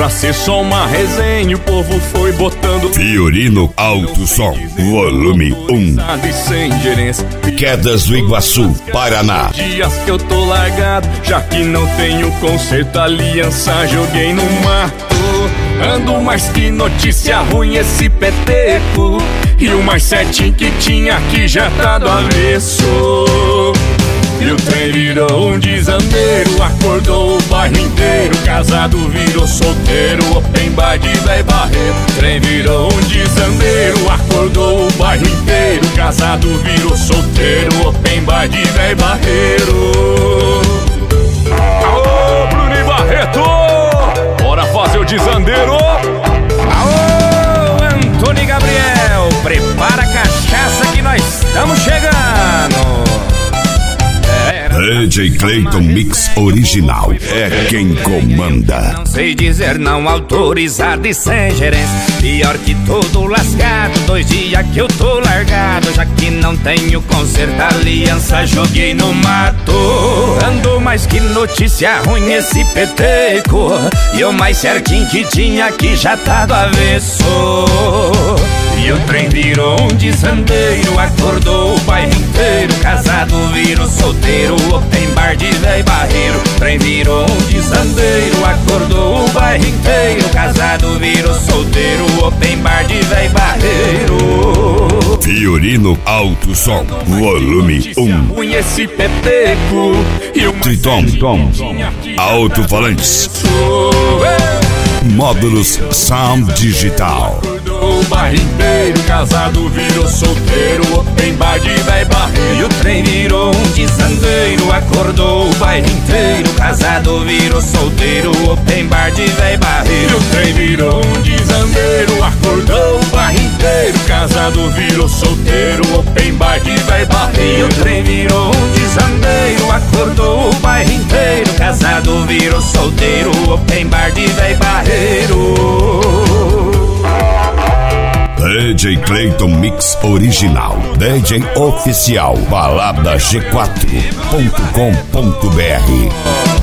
pra ser só uma resenha, o povo foi botando Fiorino Alto Som, volume 1. e sem gerência. Quedas do Iguaçu, Paraná. Dias que eu tô largado, já que não tenho conserto, aliança joguei no mato. Ando mais que notícia ruim esse peteco, e o mais certinho que tinha aqui já tá do avesso. E o trem virou um desandeiro, acordou o bairro inteiro. Casado virou solteiro, open bar de véi barreiro. O trem virou um desandeiro, acordou o bairro inteiro. Casado virou solteiro, open bar de véi barreiro. Aô, Bruno e Barreto! Bora fazer o desandeiro! Aô, Antônio e Gabriel! Prepara a cachaça que nós estamos chegando! DJ Clayton Mix Original é quem comanda. Não sei dizer não, autorizado e sem gerência. Pior que todo lascado, 2 dias que eu tô largado. Já que não tenho conserto, aliança joguei no mato. Ando mais que notícia ruim esse peteco, e o mais certinho que tinha aqui já tá do avesso. E o trem virou um desandeiro, acordou o bairro inteiro. Casado virou solteiro, open bar de véi barreiro. O trem virou um desandeiro, acordou o bairro inteiro. Casado virou solteiro, open bar de véi barreiro. Fiorino Alto Som, volume 1. Conheci peteco e o Triton, alto-falantes, módulos Sound Digital. o bairro inteiro, casado virou solteiro, open bar de véi barreiro. E o trem virou um desandeiro, acordou o bairro inteiro. Casado virou solteiro, open bar de véi barreiro. E o trem virou um desandeiro, acordou o bairro inteiro. Casado virou solteiro, open bar de véi E barreiro. o trem virou um desandeiro, acordou o bairro inteiro. Casado virou solteiro, open bar de véi barreiro. DJ Clayton Mix Original, DJ oficial, balada G4.com.br.